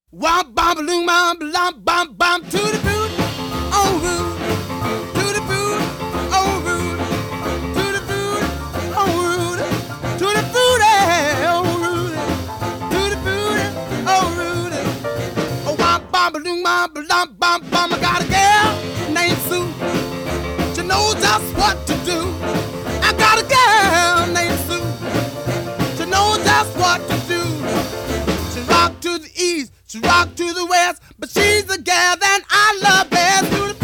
Womp bom balloon bom bom bom bom to the boot, oh Rudy, to the boot, oh Rudy, to the boot, oh Rudy, to the booty, oh Rudy, to the booty, oh Rudy. Oh womp bom balloon bom bom bom bom. I got a girl named Sue. She knows just what to do. I got a girl named Sue. She knows just what to do. She rock to the east. She rock to the west, but she's the gal that I love best.